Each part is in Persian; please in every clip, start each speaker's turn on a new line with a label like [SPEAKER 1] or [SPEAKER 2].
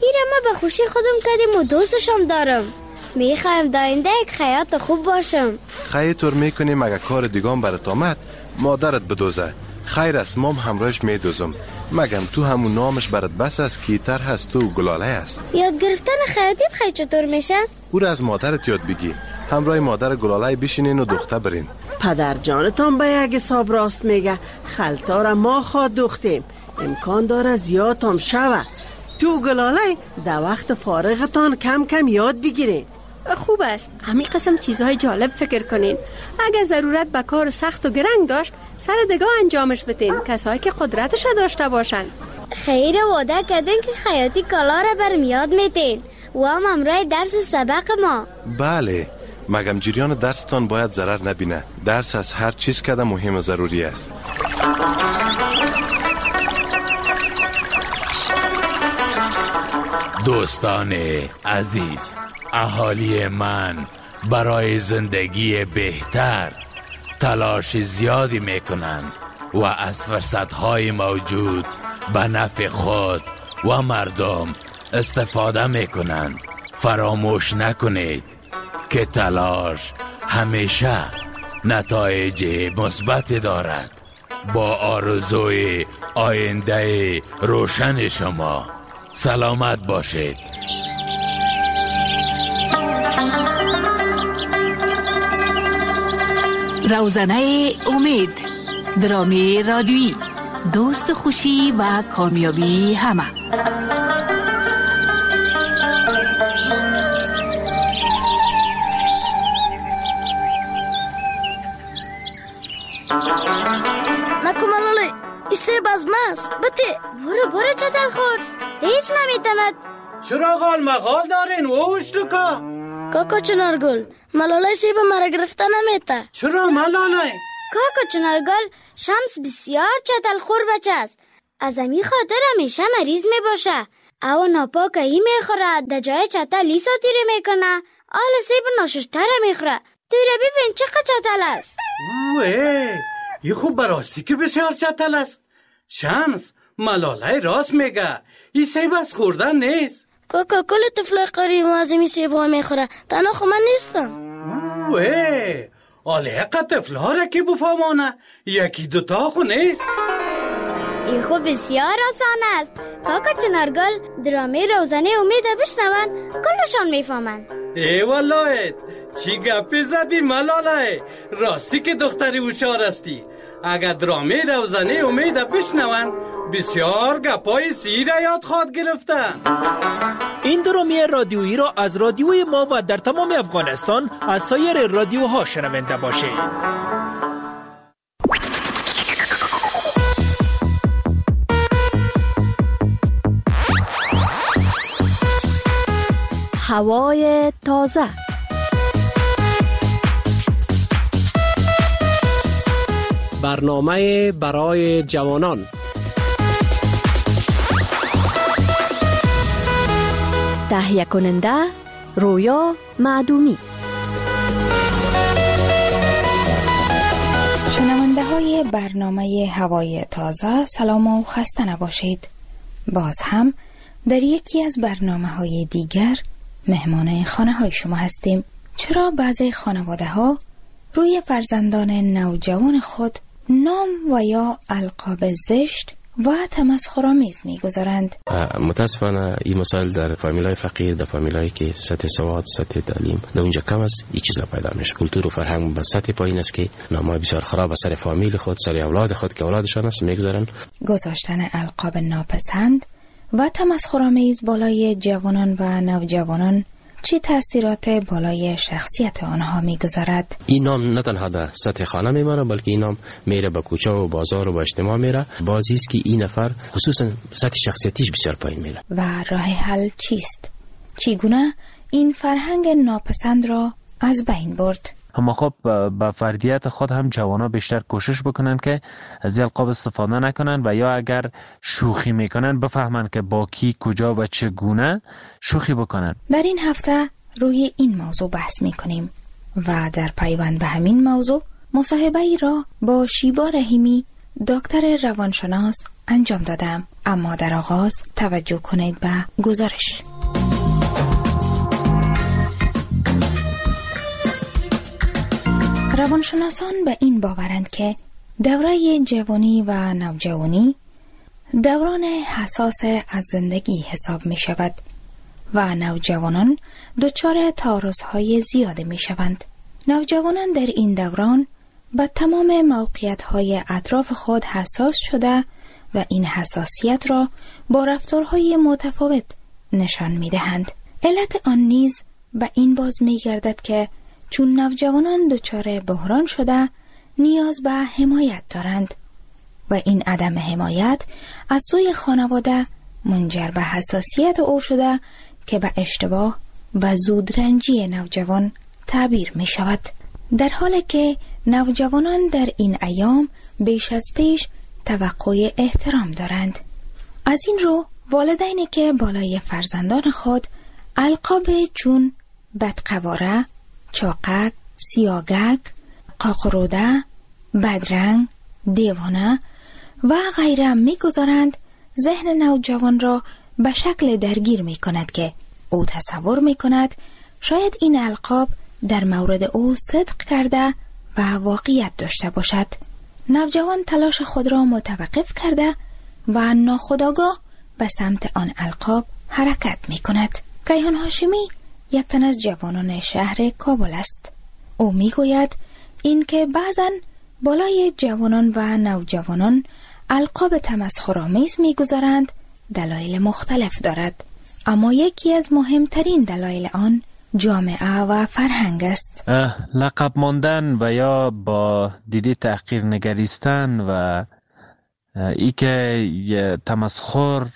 [SPEAKER 1] ایره ما به خوشی خودم کردیم و دوستشم دارم. میخوایم داینده یک خیاط خوب باشم.
[SPEAKER 2] خیلی طور میکنیم اگه کار دیگام برات آمد مادرت بدوزه. خیر است مام همراهش میدوزم. مگم تو همون نامش برات بس است کیتر هست تو گلاله است.
[SPEAKER 1] یاد گرفتن خیاطی خیلی چطور میشه؟
[SPEAKER 2] او را از مادرت یاد بگی. همراه مادر گلاله بشینین و دختر برین.
[SPEAKER 3] پدر جانتان به یک حساب راست میگه. خلطا را ما خواد دوختیم. امکان داره زیادم شوه. تو گلاله در وقت فارغتان کم کم یاد بگیرین.
[SPEAKER 4] خوب است همین قسم چیزهای جالب فکر کنین. اگه ضرورت به کار سخت و گرنگ داشت سر دگاه انجامش بتین، کسایی که قدرتش داشته باشن.
[SPEAKER 1] خیر وعده کردن که خیاطی کالا را برم یاد میتین و هم امرای درس سبق ما.
[SPEAKER 2] بله، مگم جریان درستان باید ضرر نبینه. درس از هر چیز کده مهم و ضروری است.
[SPEAKER 5] دوستان عزیز، اهالی من برای زندگی بهتر تلاش زیادی میکنند و از فرصتهای موجود به نفع خود و مردم استفاده میکنند. فراموش نکنید که تلاش همیشه نتایج مثبت دارد. با آرزوی آینده روشن شما سلامت باشید.
[SPEAKER 6] روزنه امید، درامی رادیویی، دوست خوشی و کامیابی همه.
[SPEAKER 1] نکو ملاله ایسه بزمست بته. برو چتل خور، هیچ نمیتند.
[SPEAKER 7] چرا غال مغال دارین ووش لکا؟
[SPEAKER 1] کاکا چنارگل ملاله سیب مرا گرفته نمیته.
[SPEAKER 7] چرا ملاله؟
[SPEAKER 1] کاکا چنارگل شمس بسیار چتل خور بچه است. از امی خاطر همیشه مریض می باشه. او ناپاکه ای میخوره، در جای چتل ای ساتیره میکنه. آل سیب ناششتره میخوره. توی را ببین چقدر چتل است.
[SPEAKER 7] اوه ای خوب براستی که بسیار چتل است. شمس ملاله راست میگه، این سیب از خوردن نیست.
[SPEAKER 1] کاکا کل طفل قریب از این سیب ها میخوره، تنها خو من نیستم.
[SPEAKER 7] اوه آلیقه طفل ها را که بفهمانه، یکی دوتا خو نیست.
[SPEAKER 1] این خو بسیار آسان است. کاکا چنارگل درامه روزانه امید بشنون کلشان میفهمن.
[SPEAKER 7] ای والله چی گپی زدی ملاله؟ راستی که دختری هوشیار استی. اگر درامه روزانه امید بشنون بسیار گپای سیر یاد خواد گرفتن.
[SPEAKER 8] این درامه رادیویی را از رادیوی ما و در تمام افغانستان از سایر رادیوها شنونده باشید.
[SPEAKER 4] هوای تازه.
[SPEAKER 9] برنامه برای جوانان.
[SPEAKER 4] تهیه کننده رویا معدومی.
[SPEAKER 10] شنونده های برنامه هوای تازه سلام و خسته نباشید. باز هم در یکی از برنامه های دیگر مهمان خانه های شما هستیم. چرا بعضی خانواده ها روی فرزندان نوجوان خود نام و یا القاب زشت و تمسخرآمیز می‌گذارند؟
[SPEAKER 11] متاسفانه این مسائل در فامیلای فقیر، در فامیلایی که سطح سواد، سطح تعلیم در اونجا کم است، این چیزا پیدا میشه. کلتور و فرهنگ به سطح پایین است که نامای بسیار خراب از سر فامیل خود، سر اولاد خود که اولادشان است می‌گذارن.
[SPEAKER 10] گذاشتن القاب ناپسند و تمسخرآمیز بالای جوانان و نوجوانان چه تأثیرات بالای شخصیت آنها می‌گذارد؟
[SPEAKER 11] این نام نه تنها در سطح خانه میمانه، بلکه این نام میره به کوچه و بازار و به اجتماع میره. بازی است که این نفر خصوصا سطح شخصیتیش بسیار پایین میره.
[SPEAKER 10] و راه حل چیست؟ چگونه این فرهنگ ناپسند را از بین برد؟
[SPEAKER 12] اما خب با فردیت خود هم جوانا بیشتر کوشش بکنن که از القاب استفاده نکنن و یا اگر شوخی میکنن بفهمن که با کی، کجا و چگونه شوخی بکنن.
[SPEAKER 10] در این هفته روی این موضوع بحث میکنیم و در پیوند به همین موضوع مصاحبه‌ای را با شیبا رحیمی، دکتر روانشناس انجام دادم. اما در آغاز توجه کنید به گزارش. روانشناسان به این باورند که دوره جوانی و نوجوانی دوران حساس از زندگی حساب می شود و نوجوانان دچار تعارض‌های زیاد می شوند. نوجوانان در این دوران به تمام موقعیت‌های اطراف خود حساس شده و این حساسیت را با رفتارهای متفاوت نشان می دهند. علت آن نیز به این باز می گردد که چون نوجوانان دچار بحران شده نیاز به حمایت دارند و این عدم حمایت از سوی خانواده منجر به حساسیت او شده که به اشتباه و زودرنجی نوجوان تعبیر می شود. در حالی که نوجوانان در این ایام بیش از پیش توقع احترام دارند. از این رو والدینی که بالای فرزندان خود القاب چون بدقواره، چاقک، سیاگک، قاقروده، بدرنگ، دیوانه و غیره می‌گذارند، ذهن نوجوان را به شکل درگیر می‌کند که او تصور می‌کند شاید این القاب در مورد او صدق کرده و واقعیت داشته باشد. نوجوان تلاش خود را متوقف کرده و ناخودآگاه به سمت آن القاب حرکت می‌کند. کیهان هاشمی یک تن از جوانان شهر کابل است. او میگوید اینکه بعضن بالای جوانان و نوجوانان القاب تمسخرآمیز میگذارند دلایل مختلف دارد، اما یکی از مهمترین دلایل آن جامعه و فرهنگ است.
[SPEAKER 12] لقب ماندن و یا با دیده تحقیر نگریستن و ای که تمسخر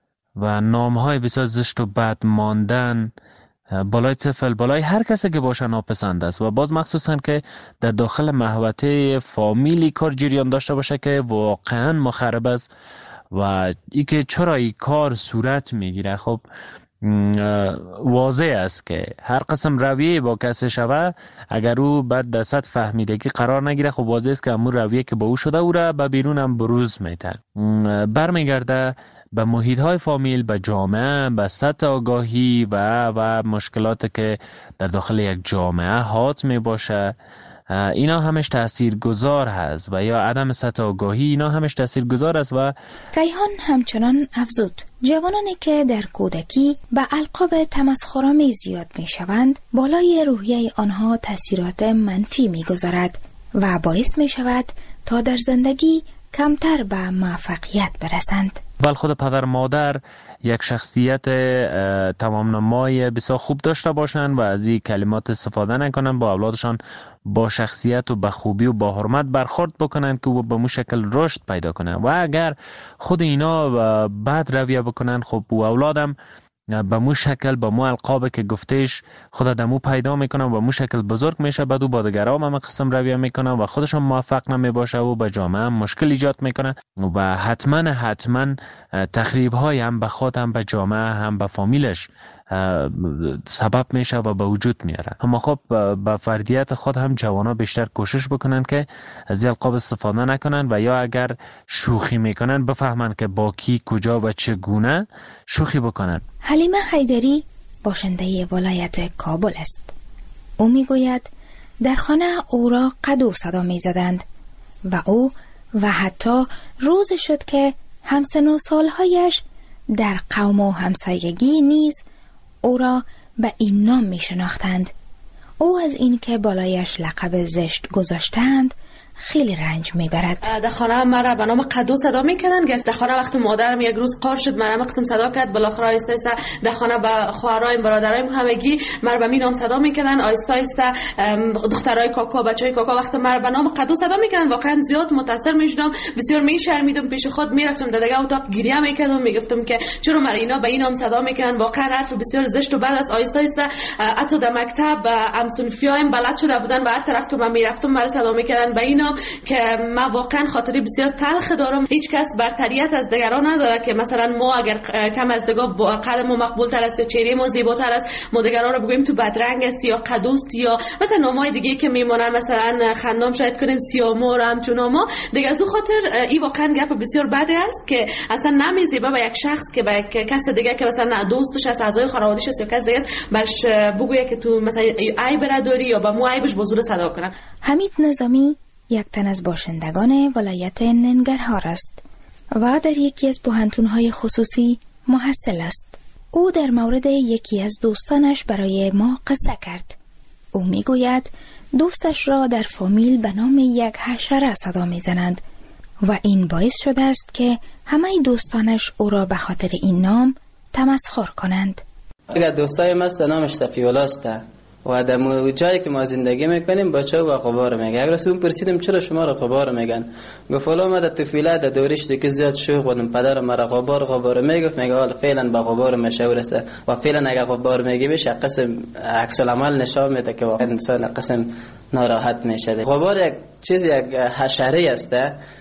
[SPEAKER 12] و نامهای بسیار زشت و بد ماندن بالای طفل، بالای هر کسی که باشه ناپسند است و باز مخصوصا که در داخل محوطه فامیلی کار جریان داشته باشه که واقعا مخرب است و ای که چرا این کار صورت میگیره. خب واضح است که هر قسم رویه با کسی شوه اگر او بعد در سطح فهمیدگی قرار نگیره، خب واضح است که همون رویه که با او شده او را به بیرون هم بروز میده، برمیگرده به محیط های فامیل، به جامعه، به سطح آگاهی و مشکلات که در داخل یک جامعه حات می باشه. اینا همش تاثیرگذار هست و یا عدم سطح آگاهی اینا همش تاثیرگذار است. و
[SPEAKER 10] کیهان همچنان افزود جوانانی که در کودکی به القاب تمسخرآمیز زیاد می شوند بالای روحیه آنها تاثیرات منفی می گذارد و باعث می شود تا در زندگی کمتر به موفقیت برسند.
[SPEAKER 12] بل خود پدر مادر یک شخصیت تمام نمای بسیار خوب داشته باشند و از این کلمات استفاده نکنند، با اولادشان با شخصیت و با خوبی و با حرمت برخورد بکنند که او به مو شکل رشد پیدا کنند و اگر خود اینا بد رویه بکنند خب او اولادم به مو شکل با مو القابه که گفتهش خود دمو پیدا میکنن و مو شکل بزرگ میشه، بعد او با دیگران هم قسم رویه میکنن و خودشون موفق نمیباشه و به جامعه هم مشکل ایجاد میکنه و حتما تخریب های هم به خود هم به جامعه هم به فامیلش سبب میشه و به وجود میاره. اما خب به فردیت خود هم جوانا بیشتر کوشش بکنن که از القاب استفاده نکنن و یا اگر شوخی میکنن بفهمن که با کی کجا و چگونه شوخی بکنن.
[SPEAKER 10] حلیمه حیدری باشنده ولایت کابل است. او میگوید در خانه او را قدو صدا میزدند و او و حتی روز شد که همسن و سالهایش در قوم و همسایگی نیز او را به این نام می شناختند. او از این که بالایش لقب زشت گذاشتند خیلی رنج میبرد.
[SPEAKER 13] در خانه مرا به نام قدو صدا میکردن. در خانه وقتی مادرم یک روز قار شد مرا قسم صدا کرد، بالاخره آیسته آیسته در خانه به خواهرایم برادرایم همگی مرا به می نام صدا میکردن. آیسته آیسته دخترای کاکا بچهای کاکا وقتی مرا به نام قدو صدا میکردن واقعا زیاد متاثر میشدم، بسیار میشرمیدم، پیش خود میرفتم در دیگه اتاق گریه میکردم، میگفتم که چرا مرا اینا به این نام صدا میکنن، واقعا حرف بسیار زشت و بد است. آیسته آیسته حتی در مکتب همسنفیایم بلد شده بودن و هر طرف که من میرفتم مرا صدا میکردن به این میکنم که من واقعا خاطری بسیار تلخ دارم. هیچ کس برتریت از دیگران نداره که مثلا ما اگر کم از دیگه قد ما مقبول تر است یا چهره ما زیباتر است ما دیگران رو بگوییم تو بدرنگ است یا قدوست یا مثلا نامای دیگه که میمونن، مثلا خندام شاید کنین سیامو رو همچون ما دیگه. از اون خاطر این واقعا گپ بسیار بده است که اصلا نمیزیبه به یک شخص که به کس دیگه که مثلا دوستش است، اعضای خانواده‌اش است یا کس دیگه است برش بگویه که تو مثلا عیب نداری یا با مو عیبش با زور صدا کنن.
[SPEAKER 10] حمید نظامی یک تن از باشندگان ولایت ننگرهار است و در یکی از پوهنتون‌های خصوصی محصل است. او در مورد یکی از دوستانش برای ما قصه کرد. او میگوید دوستش را در فامیل به نام یک حشره صدا میزنند و این باعث شده است که همه دوستانش او را به خاطر این نام تمسخر کنند.
[SPEAKER 14] اگر دوستای ما نامش صفی‌الله است و در جایی که ما زندگی میکنیم بچه و غبار میگه. اگر اون پرسیدم چرا شما را غبار میگن، گفت والا ما در طفولیت در دورش دیگه زیاد شوخ بودم، پدرم مرا غبار میگفت، میگه حالا فعلا با غبار مشهور است و فعلا اگر غبار میگی بشه قسم عکس العمل نشان میده که واقعا انسان قسم ناراحت میشه. غبار یک چیز یک حشره است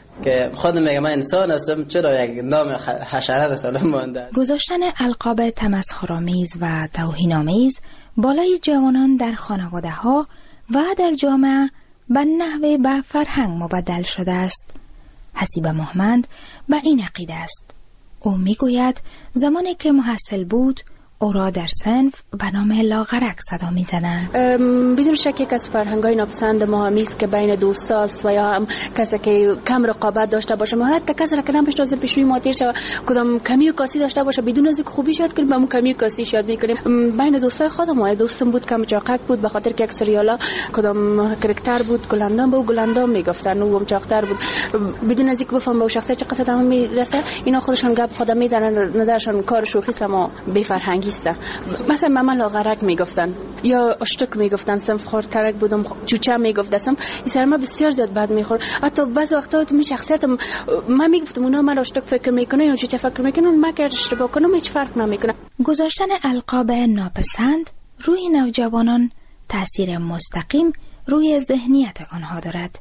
[SPEAKER 14] که خودم میگم من انسان هستم، چرا یک نام حشره رسالم مونده.
[SPEAKER 10] گذاشتن القاب تمسخرآمیز و توهین‌آمیز بالای جوانان در خانواده ها و در جامعه به نحو به فرهنگ مبدل شده است. حسیب محمد به این عقیده است. او میگوید زمانی که محصل بود او را در صنف به نام لاغرک صدا می‌زدند.
[SPEAKER 4] بدون شک یک از فرهنگ‌های ناپسند ما هم است که بین دوستاست و یا هم کسی که کم رقابت داشته باشه، ما حتی کسی را که نمی‌شناسه پیشوی ما تیر شه کدام کمی و کاسی داشته باشه بدون از اینکه خوبی یاد کنیم با اون کمی و کاسی یاد می‌کنیم. بین دوستای خودم دوستم بود کم چاقک بود به خاطر که یک سریالا کدام کاراکتر بود گلندام بود، گلندام میگفتن او هم چاقتر بود، بدون از اینکه بفهم به شخصیت چه قصد هم میرسه اینا خودشون گپ خودم میزنن، نظرشون کار شوخی است اما بی فرهنگی. مثلا مامان لاغرک میگفتن یا اشتک میگفتن، صنف خورترک بودم چوچه میگفتم، این سر ما بسیار زیاد بد میخورد. حتی بعضی وقتا تو می شخصیتم من میگفتم اونا من اشتک فکر میکنه یا چوچه فکر میکنه، من که اشتباه کنم هیچ فرق نمیکنه.
[SPEAKER 10] گذاشتن القاب ناپسند روی نوجوانان تاثیر مستقیم روی ذهنیت آنها دارد.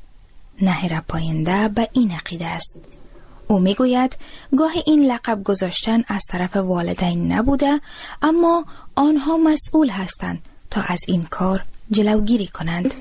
[SPEAKER 10] نهر پاینده به این عقیده است. او میگوید گاهی این لقب گذاشتن از طرف والدین نبوده اما آنها مسئول هستند تا از این کار جلوگیری کنند.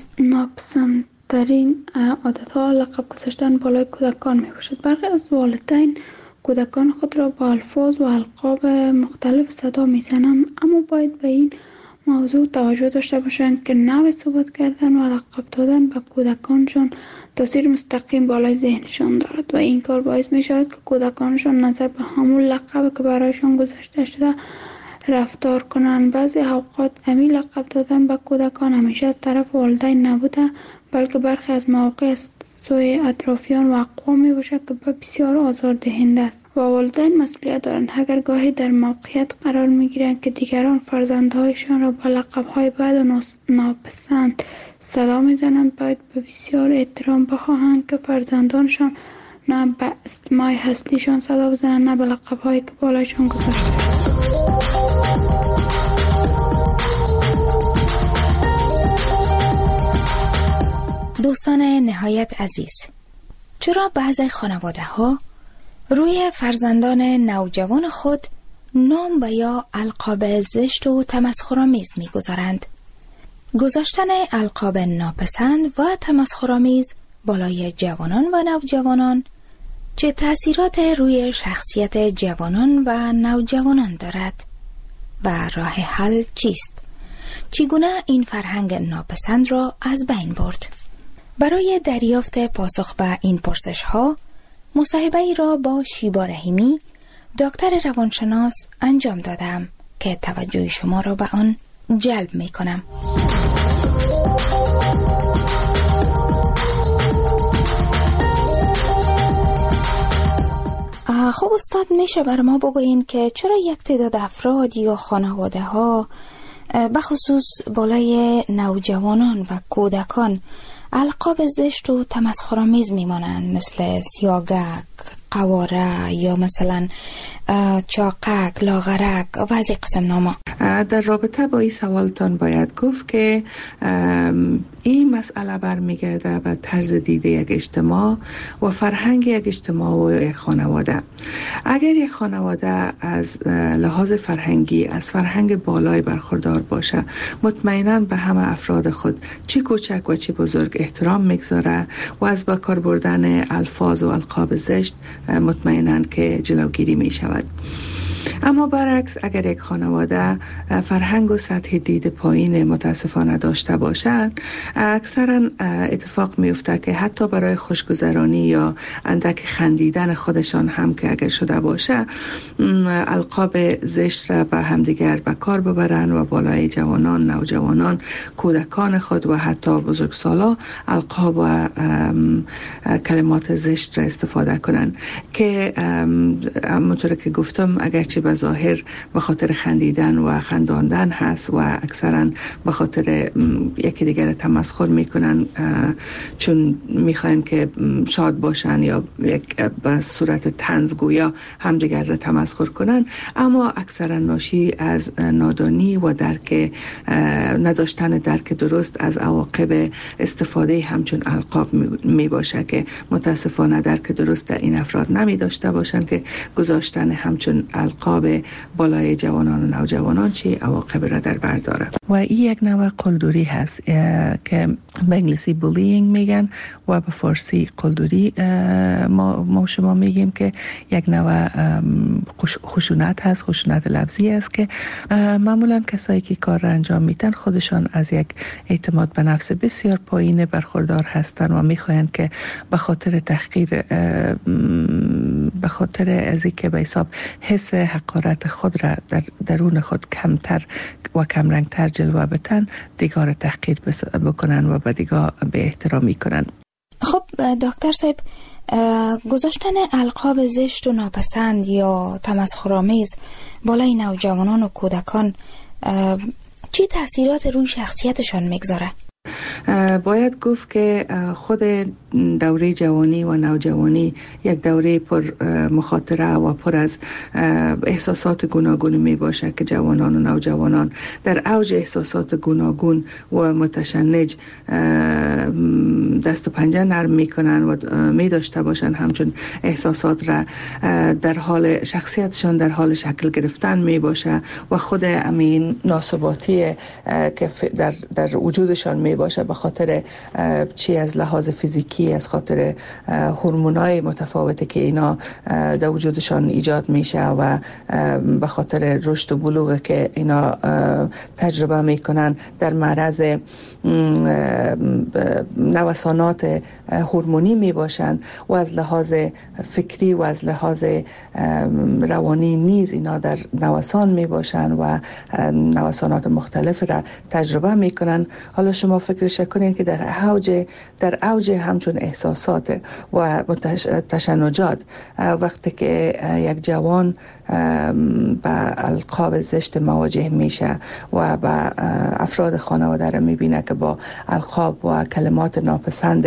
[SPEAKER 15] ناپسندترین عادتها لقب گذاشتن بالای کودکان میباشد. برخی از والدین کودکان خود را با الفاظ و القاب مختلف صدا میزنند، اما باید به این موضوع توجه داشته باشند که نوع صحبت کردن و لقب دادن به کودکانشان تاثیر مستقیم بالای ذهنشان دارد و این کار باعث می شود که کودکانشان نظر به همون لقب که برایشان گذاشته شده رفتار کنند. بعضی اوقات همین لقب دادن به کودکان همیشه از طرف والدین نبوده بلکه برخی از مواقع از سوی اطرافیان و اقوام می باشد که بسیار آزاردهنده است و والدین مسئولیت دارند. اگر گاهی در موقعیت قرار می گیرند که دیگران فرزندهایشان را با لقب‌های بد و ناپسند صدا می زنند باید به بسیار احترام بخواهند که فرزندانشان نه به اسمای هستیشان صدا بزنند نه به لقب‌هایی که بالایشان گذاشته.
[SPEAKER 10] دوستان نهایت عزیز، چرا بعضی خانواده ها روی فرزندان نوجوان خود نام و یا القاب زشت و تمسخرآمیز می‌گذارند؟ گذاشتن القاب ناپسند و تمسخرآمیز بالای جوانان و نوجوانان چه تأثیرات روی شخصیت جوانان و نوجوانان دارد و راه حل چیست؟ چگونه این فرهنگ ناپسند را از بین برد؟ برای دریافت پاسخ به این پرسش ها مصاحبه‌ای را با شیبا رحیمی دکتر روانشناس انجام دادم که توجه شما را به آن جلب می کنم. خب استاد، میشه بر ما بگوین که چرا یک تعداد افراد یا خانواده ها بخصوص بالای نوجوانان و کودکان القاب زشت و تمسخرآمیز میمانند مثل سیاگک، قواره یا مثلا چاقک، لاغرک و بعضی قسم ناما؟
[SPEAKER 16] در رابطه با این سوالتان باید گفت که این مسئله برمیگرده به طرز دیده یک اجتماع و فرهنگ یک اجتماع و یک خانواده. اگر یک خانواده از لحاظ فرهنگی از فرهنگ بالای برخوردار باشه، مطمئناً به همه افراد خود چی کوچک و چی بزرگ احترام میگذاره و از با کار بردن الفاظ و القاب زشت مطمئناً که جلوگیری می شود. اما برعکس اگر یک خانواده فرهنگ و سطح دید پایین متاسفانه داشته باشند، اکثرا اتفاق میفته که حتی برای خوشگذرانی یا اندک خندیدن خودشان هم که اگر شده باشه، القاب زشت را به همدیگر به کار ببرن و بالای جوانان، نوجوانان، کودکان خود و حتی بزرگسالا القاب و کلمات زشت را استفاده کنن که همونطور که گفتم اگرچه به ظاهر به خاطر خندیدن و خنداندن هست و اکثرا به خاطر یکی دیگر تمسخر میکنن چون میخواین که شاد باشن یا به صورت طنزگویا همدیگر را تمسخر کنن، اما اکثرا ناشی از نادانی و نداشتن درک درست از عواقب استفاده همچون القاب می باشه که متاسفانه درک درست در این افراد نمی داشته باشند که گذاشتن همچون القاب بالای جوانان و نوجوانان چه عواقب را در بر داره. و این یک نوع قلدری هست که به انگلیسی بولینگ میگن و به فارسی قلدری ما شما میگیم که یک نوع خشونت هست، خشونت لفظی است که معمولا کسایی که کار را انجام میدن خودشان از یک اعتماد به نفس بسیار پایین برخوردار هستند و میخواهند که به خاطر تحقیر، به خاطر از اینکه به حساب حس حقارت خود را در درون خود کمتر و کمرنگتر جلوه بدن، دیگر تحقیر بکنن و به دیگر به احترامی کنن.
[SPEAKER 10] خب دکتر صاحب، گذاشتن القاب زشت و ناپسند یا تمسخرآمیز بالای نوجوانان و کودکان چه تأثیرات روی شخصیتشان میگذاره؟
[SPEAKER 16] باید گفت که خود دوره جوانی و نوجوانی یک دوره پر مخاطره و پر از احساسات گوناگون می باشه که جوانان و نوجوانان در اوج احساسات گوناگون و متشنج دست و پنجه نرم می کنن و می داشته باشن همچون احساسات را در حال شخصیتشان در حال شکل گرفتن می باشه و خود امین ناثباتی که در وجودشان می باشه به خاطر چی از لحاظ فیزیکی، از خاطر هورمونای متفاوتی که اینا در وجودشان ایجاد میشه و به خاطر رشد و بلوغ که اینا تجربه میکنن در معرض نوسانات هورمونی میباشن و از لحاظ فکری و از لحاظ روانی نیز اینا در نوسان میباشن و نوسانات مختلف را تجربه میکنن. حالا شما فکرش کنین که در اوج همچون احساسات و تشنجات وقتی که یک جوان با القاب زشت مواجه میشه و با افراد خانواده را میبینه که با القاب و کلمات ناپسند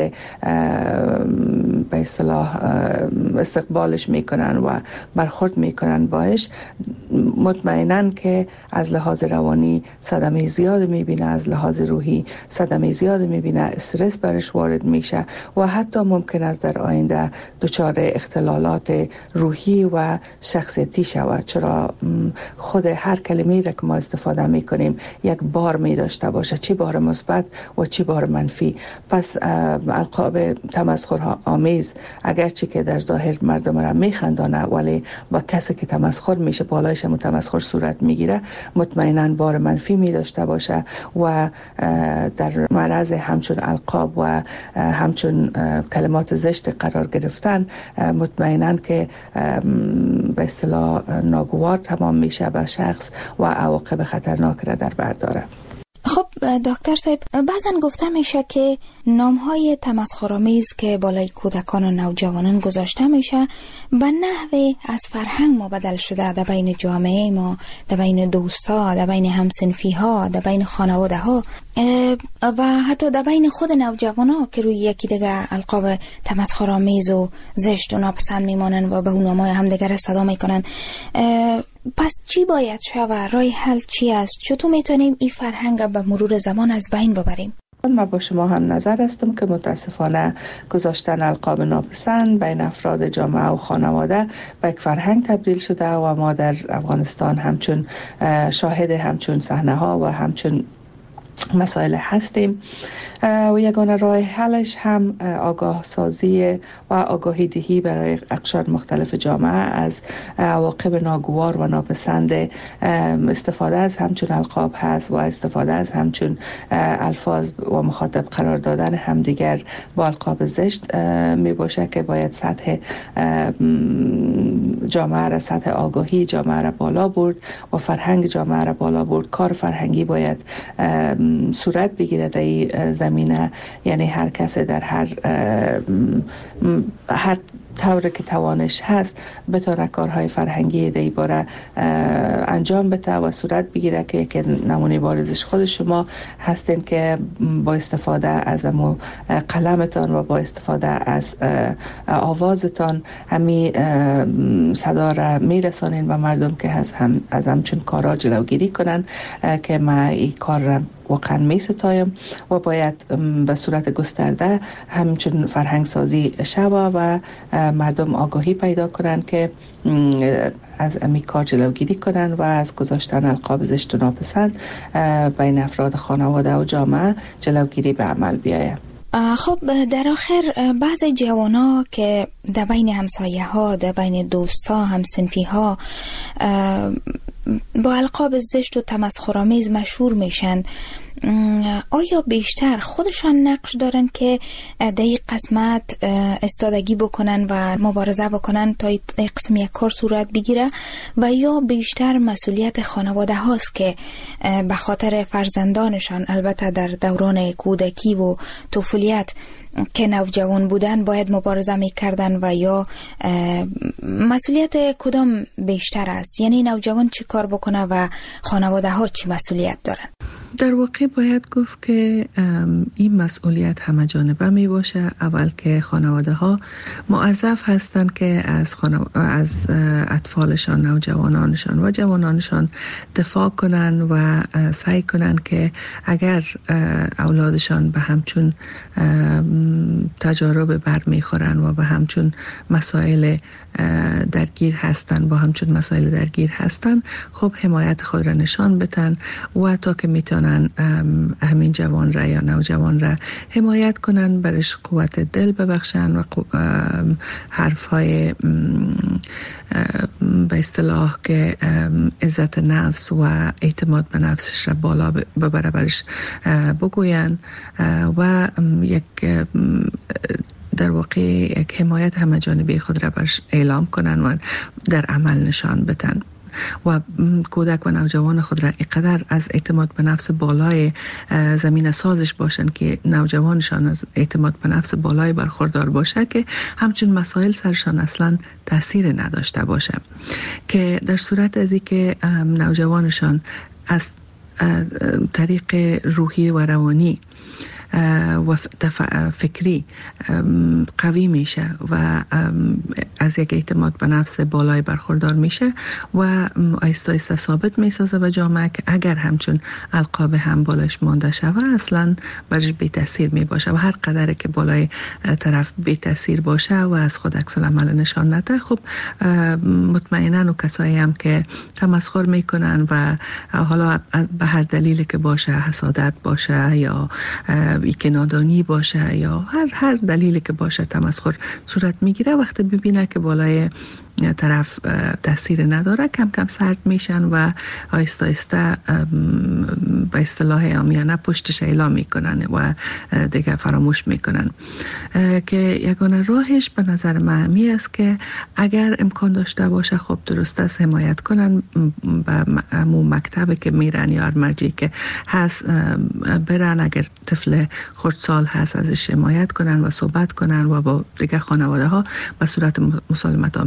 [SPEAKER 16] به اصطلاح استقبالش میکنن و برخورد میکنن باش، مطمئناً که از لحاظ روانی صدمه زیاد میبینه، از لحاظ روحی صدمه زیاد میبینه، استرس برش وارد میشه و حتی ممکن است در آینده دچار اختلالات روحی و شخصیتی شود، چرا خود هر کلمه‌ای را که ما استفاده میکنیم یک بار میداشته باشه، چی بار مثبت و چی بار منفی. پس القاب تمسخر آمیز اگرچه که در ظاهر مردم را میخندانه ولی با کسی که تمسخر میشه بالایش تمسخر صورت میگیره، مطمئناً بار منفی میداشته باشه و در معرض همچون القاب و همچون کلمات زشت قرار گرفتن مطمئناً که به اصطلاح ناگوار تمام میشه به شخص و عواقب خطرناک را در بر داره.
[SPEAKER 10] خب دکتر صاحب، بعضن گفته میشه که نامهای تمسخرآمیز که بالای کودکان و نوجوانان گذاشته میشه به نحوی از فرهنگ ما بدل شده در بین جامعه ما، در بین دوستا، در بین همسنفی ها، در بین خانواده ها و حتی در بین خود نوجوان ها که روی یکی دیگه القاب تمسخرآمیز و زشت و ناپسند میمانن و به اون نامای هم دیگر صدا میکنن. پس چی باید شود؟ راه حل چی است؟ چطور میتونیم این فرهنگ به مرور زمان از بین ببریم؟
[SPEAKER 16] من با شما هم نظر هستم که متاسفانه گذاشتن القاب ناپسند بین افراد جامعه و خانواده به یک فرهنگ تبدیل شده و ما در افغانستان همچون شاهد همچون صحنه ها و همچون مسائل هستیم و یگانه راه حلش هم آگاه سازی و آگاهی دهی برای اقشار مختلف جامعه از عواقب ناگوار و ناپسند استفاده از همچون القاب هست و استفاده از همچون الفاظ و مخاطب قرار دادن همدیگر با القاب زشت می باشه که باید سطح جامعه را، سطح آگاهی جامعه را بالا برد و فرهنگ جامعه را بالا برد. کار فرهنگی باید صورت بگیره در این زمینه، یعنی هر کس در هر طور که توانش هست بتونه کارهای فرهنگی در این باره انجام بده و صورت بگیره که یک نمونه بارزش خود شما هستین که با استفاده از قلمتان و با استفاده از آوازتان همی صدا را میرسانین و مردم که از همچون کارا جلوگیری کنن که ما این کار را واقعا می ستایم و باید به صورت گسترده همچون فرهنگ سازی شوه و مردم آگاهی پیدا کنن که از امی کار جلوگیری کنن و از گذاشتن القاب زشت و ناپسند بین افراد خانواده و جامعه جلوگیری به عمل بیاید.
[SPEAKER 10] خب در آخر بعض جوانا که در بین همسایه ها، در بین دوست ها، همسنفی ها با القاب زشت و تمسخرآمیز مشهور میشن، آیا بیشتر خودشان نقش دارن که در این قسمت استادگی بکنن و مبارزه بکنن تا این قسم یک کار صورت بگیره و یا بیشتر مسئولیت خانواده هاست که به خاطر فرزندانشان، البته در دوران کودکی و طفولیت که نوجوان بودن باید مبارزه میکردن و یا مسئولیت کدام بیشتر است؟ یعنی نوجوان چی کار بکنه و خانواده ها چی مسئولیت دارن؟
[SPEAKER 16] در واقع باید گفت که این مسئولیت همه جانبه می باشه. اول که خانواده ها موظف هستند که از اطفالشان، نوجوانانشان و جوانانشان دفاع کنن و سعی کنن که اگر اولادشان به همچون تجارب برمیخورن و به همچون مسائل درگیر هستن خب حمایت خود را نشان بدن و تا که میتونن همین جوان را یا نوجوان را حمایت کنن، برش قوت دل ببخشن و حرفهای به اصطلاح که عزت نفس و اعتماد به نفسش را بالا ببره برش بگوین و یک در واقع یک حمایت همه جانبه خود را برش اعلام کنن و در عمل نشان بدن و کودک و نوجوان خود را اینقدر از اعتماد به نفس بالای زمین سازش باشن که نوجوانشان از اعتماد به نفس بالای برخوردار باشه که همچون مسائل سرشان اصلا تاثیر نداشته باشه، که در صورت از اینکه نوجوانشان از طریق روحی و روانی و فکری قوی میشه و از یک اعتماد به نفس بالای برخوردار میشه و آیسته آیسته ثابت میسازه به جامعه که اگر همچون القاب هم بالایش مانده شوه اصلا برش بی تاثیر می باشه و هر قدر که بالای طرف بی تاثیر باشه و از خود عکس العمل نشان نده، خب مطمئنا و کسایی هم که تمسخر میکنن و حالا به هر دلیلی که باشه، حسادت باشه یا که نادانی باشه یا هر دلیلی که باشه تمسخر صورت میگیره، وقتی ببینه که بالای طرف تاثیر نداره کم کم سرد میشن و آیسته آیسته به اصطلاح عامیانه پشتش اعلام میکنن و دیگه فراموش میکنن. که یگانه راهش به نظر من همی است که اگر امکان داشته باشه خب درست است حمایت کنن به همون مکتبی که میرن یا هر مرجعی که هست برن، اگر طفل خردسال هست ازش حمایت کنن و صحبت کنن و با دیگه خانواده ها به صورت مسالمت آمیز حل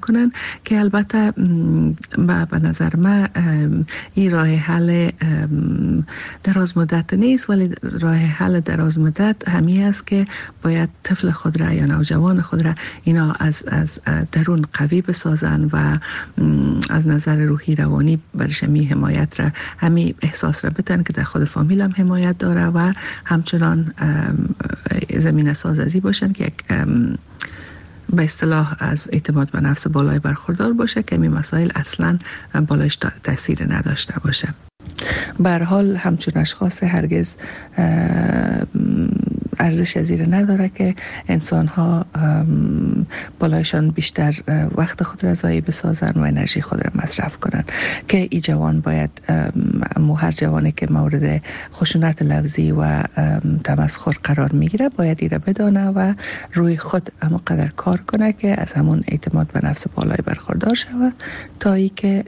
[SPEAKER 16] کنن که البته به نظر من این راه حل دراز مدت نیست، ولی راه حل دراز مدت همین است که باید طفل خود را یا نوجوان خود را اینا از درون قوی بسازن و از نظر روحی روانی برش همی حمایت را همی احساس را بتن که در خود فامیل هم حمایت داره و همچنان زمین سازی باشن که یک به اصطلاح از اعتماد به نفس بالای برخوردار باشه که این مسائل اصلا بالایش تاثیر نداشته باشه. به هر حال همچون اشخاص هرگز ارزش از این نداره که انسان ها بالایشان بیشتر وقت خود را ضایع بسازن و انرژی خود را مصرف کنن، که ای جوان باید هر جوانی که مورد خشونت لفظی و تمسخر قرار میگیره باید این را بدانه و روی خود همونقدر کار کنه که از همون اعتماد به نفس بالای برخوردار شوه تا ای که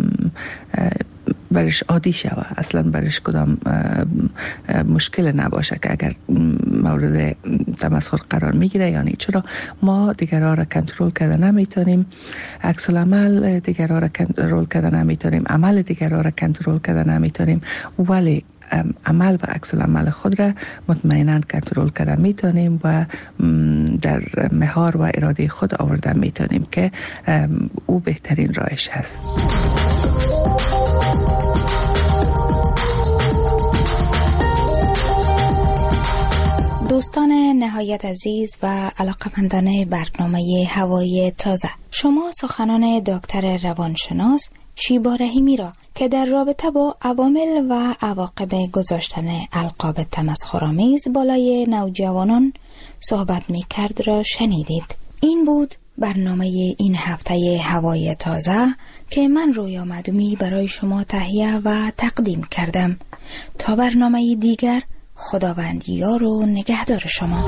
[SPEAKER 16] برش عادی شوه، اصلا برش کدام مشکل نباشه که اگر مورد تمسخر قرار میگیره. یعنی چرا ما دیگرها را کنترل کرده نمیتونیم، عکس العمل دیگرها را کنترل کرده نمیتونیم، عمل دیگرها را کنترل کرده نمیتونیم، ولی عمل و عکس العمل خود را مطمئنا کنترل کرده میتونیم و در مهار و اراده خود آورده میتونیم که او بهترین راهش هست.
[SPEAKER 10] دوستان نهایت عزیز و علاقمندان برنامه هوای تازه، شما سخنان دکتر روانشناس شیبا رحیمی را که در رابطه با عوامل و عواقب گذاشتن القاب تمسخرآمیز بالای نوجوانان صحبت می کرد را شنیدید. این بود برنامه این هفته هوای تازه که من رویا مدومی برای شما تهیه و تقدیم کردم. تا برنامه دیگر، خداوند یار و نگهدار شما.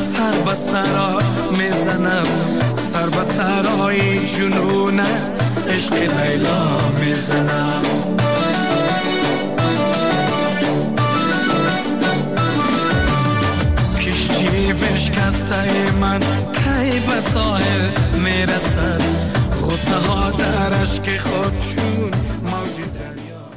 [SPEAKER 17] سر به سرا میزنم، سر به سرای جنون از عشق لیلا میزنم. کشتی بشکسته من کی به ساحل میرسد، غوطه ها در اشک خود